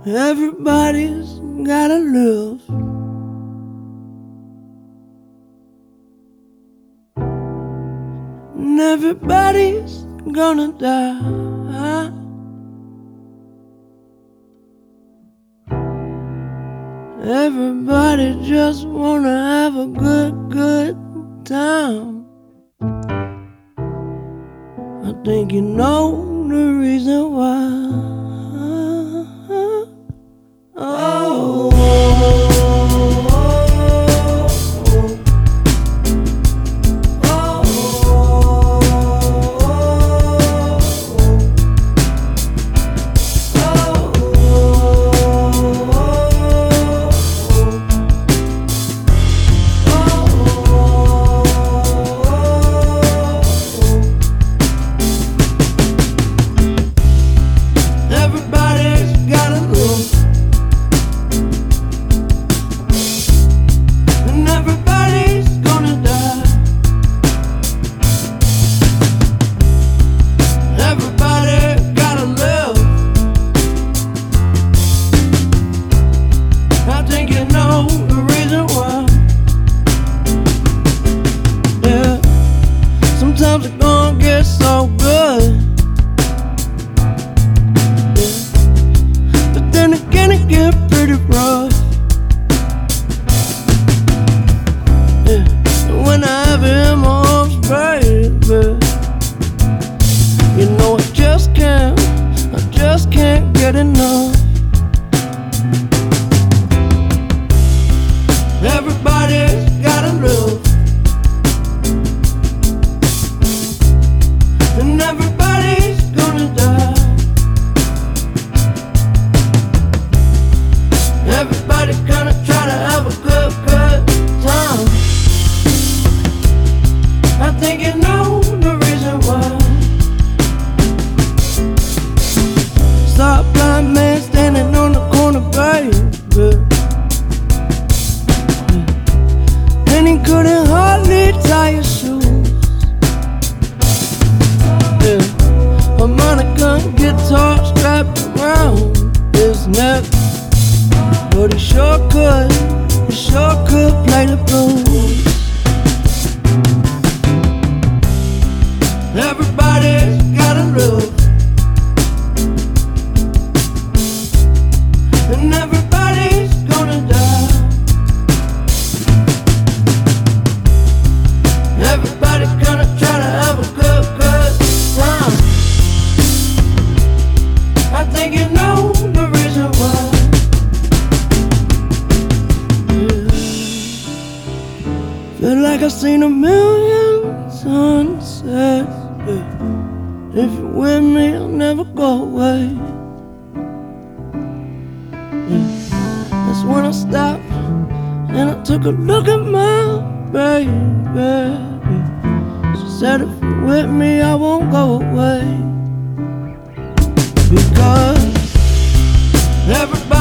Everybody's gotta live. And everybody's gonna die. Everybody just wanna have a good time. I think you know the reason why. Oh, sometimes it gon' get so good, yeah. But then again it get pretty rough, yeah. And when I have it in my arms, baby, you know I just can't get enough. Everybody's gotta live. And everybody's gonna die. Everybody's gonna try to have a good time. I think you know the reason why. Stop blind man standing on the corner, baby, and he couldn't hardly tie his shoes. Harmonica and guitar strapped around his neck, but he sure could play the blues. Everybody's gotta live, and everybody's gonna die. Everybody's gonna try to have a good time. I think you know the reason why. Yeah. Feel like I've seen a million sunsets, yeah. If you're with me, I'll never go away, yeah. That's when I stopped and I took a look at my baby, yeah. She said if you're with me, I won't go away, because everybody